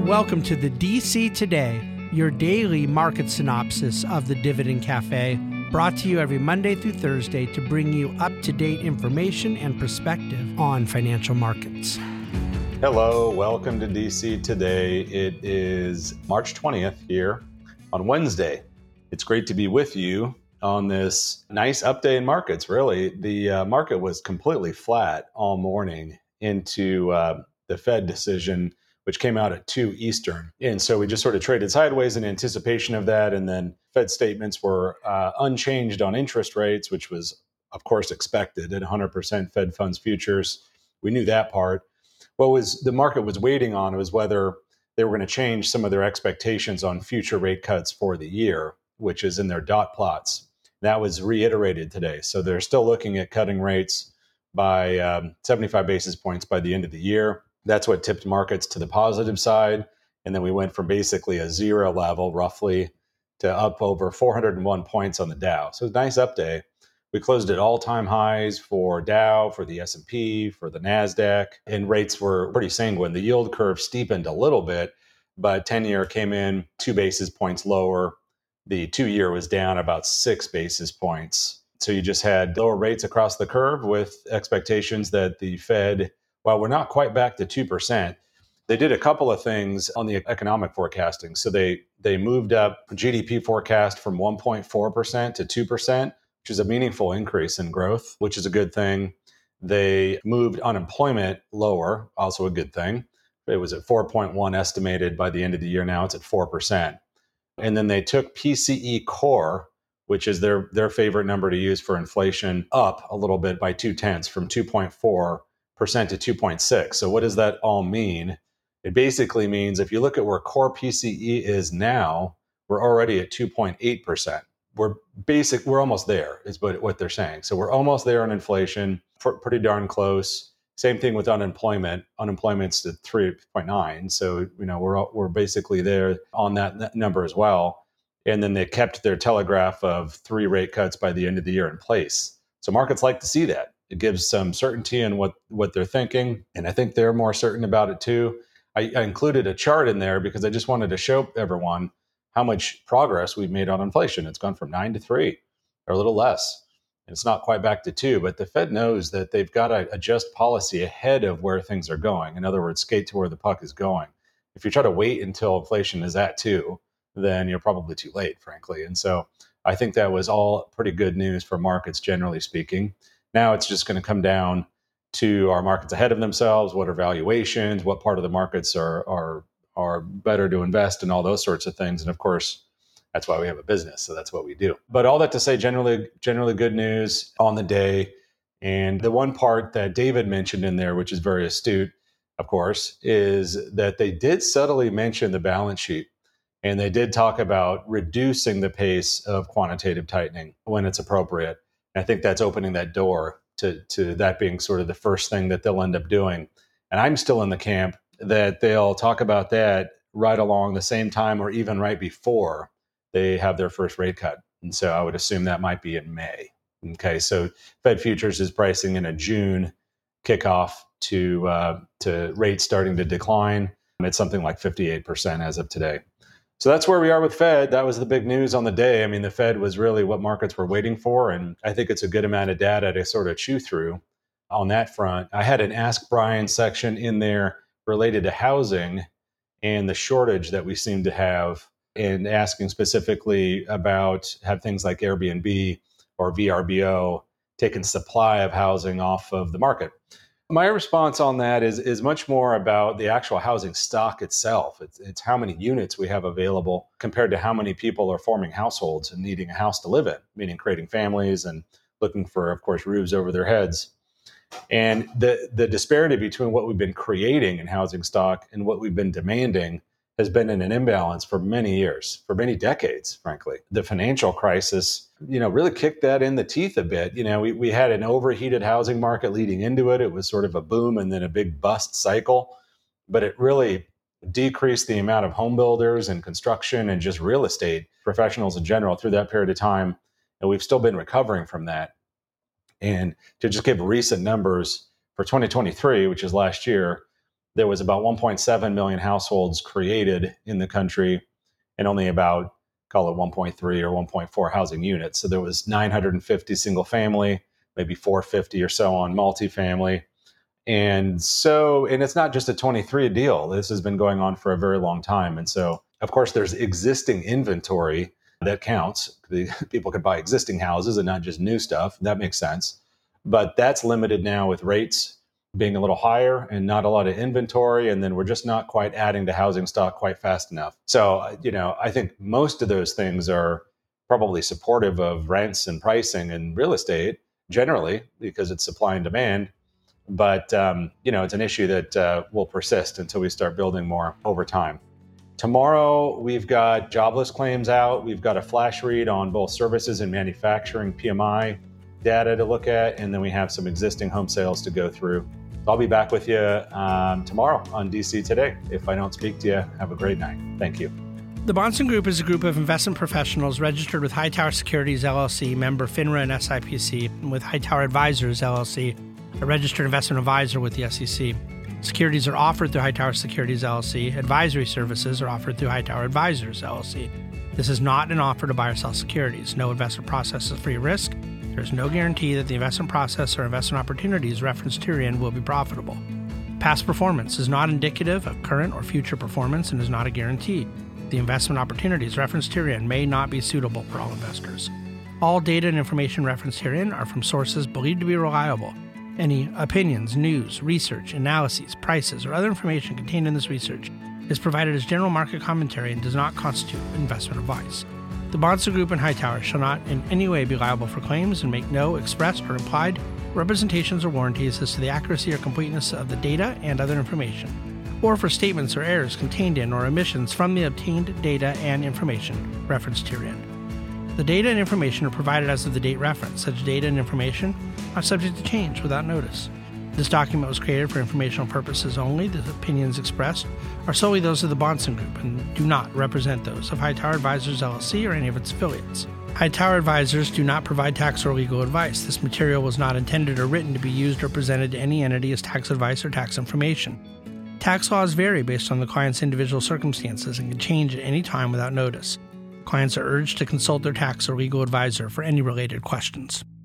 Welcome to the DC Today, your daily market synopsis of the Dividend Cafe, brought to you every Monday through Thursday to bring you up-to-date information and perspective on financial markets. Hello, welcome to DC Today. It is March 20th here on Wednesday. It's great to be with you on this nice update in markets, really. The market was completely flat all morning into the Fed decision, which came out at 2 Eastern. And so we just sort of traded sideways in anticipation of that. And then Fed statements were unchanged on interest rates, which was, of course, expected at 100% Fed funds futures. We knew that part. What the market was waiting on was whether they were going to change some of their expectations on future rate cuts for the year, which is in their dot plots. That was reiterated today. So they're still looking at cutting rates by 75 basis points by the end of the year. That's what tipped markets to the positive side. And then we went from basically a zero level roughly to up over 401 points on the Dow. So nice up day. We closed at all-time highs for Dow, for the S&P, for the NASDAQ, and rates were pretty sanguine. The yield curve steepened a little bit, but 10-year came in 2 basis points lower. The 2-year was down about 6 basis points. So you just had lower rates across the curve with expectations that the Fed, while we're not quite back to 2%, they did a couple of things on the economic forecasting. So they moved up GDP forecast from 1.4% to 2%, which is a meaningful increase in growth, which is a good thing. They moved unemployment lower, also a good thing. It was at 4.1 estimated by the end of the year. Now it's at 4%. And then they took PCE core, which is their favorite number to use for inflation, up a little bit by 0.2 from 2.4% to 2.6. So what does that all mean? It basically means if you look at where core PCE is now, we're already at 2.8%. We're almost there, is what they're saying. So we're almost there on inflation, pretty darn close. Same thing with unemployment. Unemployment's at 3.9. So, we're basically there on that number as well. And then they kept their telegraph of 3 rate cuts by the end of the year in place. So markets like to see that. It gives some certainty in what they're thinking. And I think they're more certain about it too. I included a chart in there because I just wanted to show everyone how much progress we've made on inflation. It's gone from 9 to 3 or a little less. And it's not quite back to 2, but the Fed knows that they've got to adjust policy ahead of where things are going. In other words, skate to where the puck is going. If you try to wait until inflation is at 2, then you're probably too late, frankly. And so I think that was all pretty good news for markets, generally speaking. Now it's just going to come down to our markets ahead of themselves. What are valuations? What part of the markets are better to invest in, all those sorts of things. And of course, that's why we have a business. So that's what we do. But all that to say, generally good news on the day. And the one part that David mentioned in there, which is very astute, of course, is that they did subtly mention the balance sheet. And they did talk about reducing the pace of quantitative tightening when it's appropriate. And I think that's opening that door to that being sort of the first thing that they'll end up doing. And I'm still in the camp that they'll talk about that right along the same time or even right before they have their first rate cut. And so I would assume that might be in May. Okay, so Fed futures is pricing in a June kickoff to rates starting to decline. It's something like 58% as of today. So that's where we are with Fed. That was the big news on the day. I mean, the Fed was really what markets were waiting for. And I think it's a good amount of data to sort of chew through on that front. I had an Ask Brian section in there related to housing and the shortage that we seem to have, and asking specifically about have things like Airbnb or VRBO taken supply of housing off of the market. My response on that is much more about the actual housing stock itself. It's how many units we have available compared to how many people are forming households and needing a house to live in, meaning creating families and looking for, of course, roofs over their heads. And the disparity between what we've been creating in housing stock and what we've been demanding has been in an imbalance for many years, for many decades, frankly. The financial crisis, really kicked that in the teeth a bit. We had an overheated housing market leading into it. It was sort of a boom and then a big bust cycle, but it really decreased the amount of home builders and construction and just real estate professionals in general through that period of time. And we've still been recovering from that. And to just give recent numbers for 2023, which is last year, there was about 1.7 million households created in the country and only about, call it 1.3 or 1.4 housing units. So there was 950 single family, maybe 450 or so on multifamily. And it's not just a 23 deal. This has been going on for a very long time. And so, of course, there's existing inventory that counts. People could buy existing houses and not just new stuff. That makes sense. But that's limited now with rates being a little higher and not a lot of inventory. And then we're just not quite adding to housing stock quite fast enough. So, I think most of those things are probably supportive of rents and pricing and real estate generally because it's supply and demand. But, it's an issue that will persist until we start building more over time. Tomorrow, we've got jobless claims out. We've got a flash read on both services and manufacturing PMI data to look at. And then we have some existing home sales to go through. So I'll be back with you tomorrow on DC Today. If I don't speak to you, have a great night. Thank you. The Bahnsen Group is a group of investment professionals registered with Hightower Securities, LLC, member FINRA and SIPC, and with Hightower Advisors, LLC, a registered investment advisor with the SEC. Securities are offered through Hightower Securities, LLC. Advisory services are offered through Hightower Advisors, LLC. This is not an offer to buy or sell securities. No investment process is free risk. There is no guarantee that the investment process or investment opportunities referenced herein will be profitable. Past performance is not indicative of current or future performance and is not a guarantee. The investment opportunities referenced herein may not be suitable for all investors. All data and information referenced herein are from sources believed to be reliable. Any opinions, news, research, analyses, prices, or other information contained in this research is provided as general market commentary and does not constitute investment advice. The Bahnsen Group and Hightower shall not in any way be liable for claims and make no expressed or implied representations or warranties as to the accuracy or completeness of the data and other information, or for statements or errors contained in or omissions from the obtained data and information referenced herein. The data and information are provided as of the date referenced. Such data and information are subject to change without notice. This document was created for informational purposes only. The opinions expressed are solely those of the Bahnsen Group and do not represent those of Hightower Advisors, LLC, or any of its affiliates. Hightower Advisors do not provide tax or legal advice. This material was not intended or written to be used or presented to any entity as tax advice or tax information. Tax laws vary based on the client's individual circumstances and can change at any time without notice. Clients are urged to consult their tax or legal advisor for any related questions.